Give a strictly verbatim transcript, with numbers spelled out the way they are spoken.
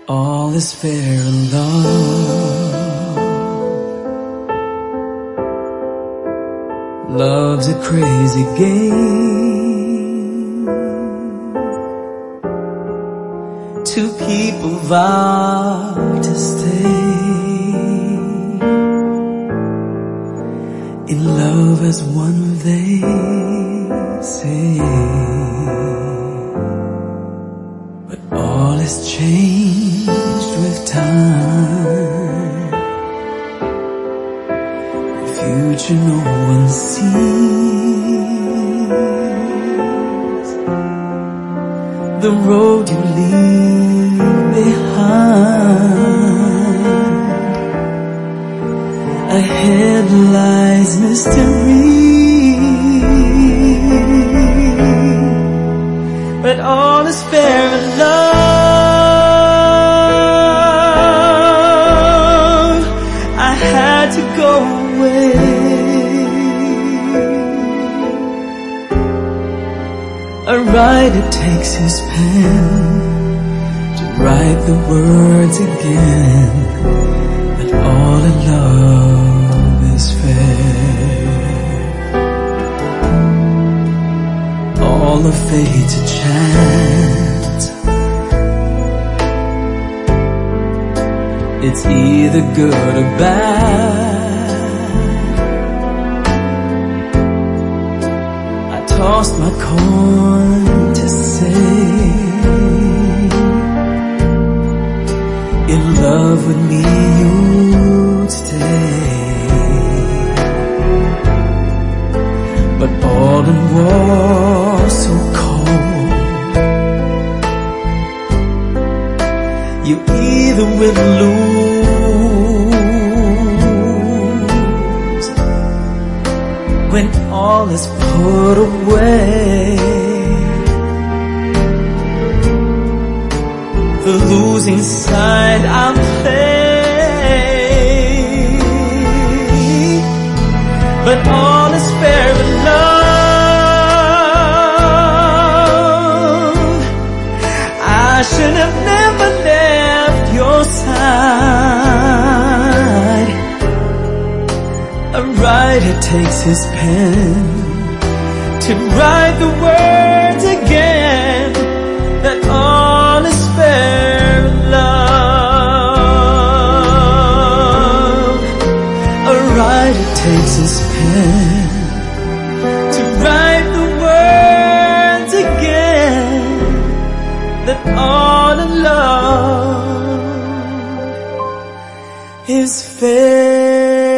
All is fair in love. Love's a crazy game. Two people vow to stay in love as one, they say. But all is changed with time. The future no one sees. The road you leave behind. Ahead lies mystery. But all is fair in love. I had to go away. A writer takes his pen to write the words again, that all in love is fair. All of fate's a chance. It's either good or bad. I tossed my coin to say, in love with me you'd stay. But all in war so cold, you either will lose when all is put away. The losing side I'll play, but all is fair in love. I should have never left your side. A writer takes his pen to write the words again, that all is fair in love. A writer takes his pen to write the words again, that all in love is fair.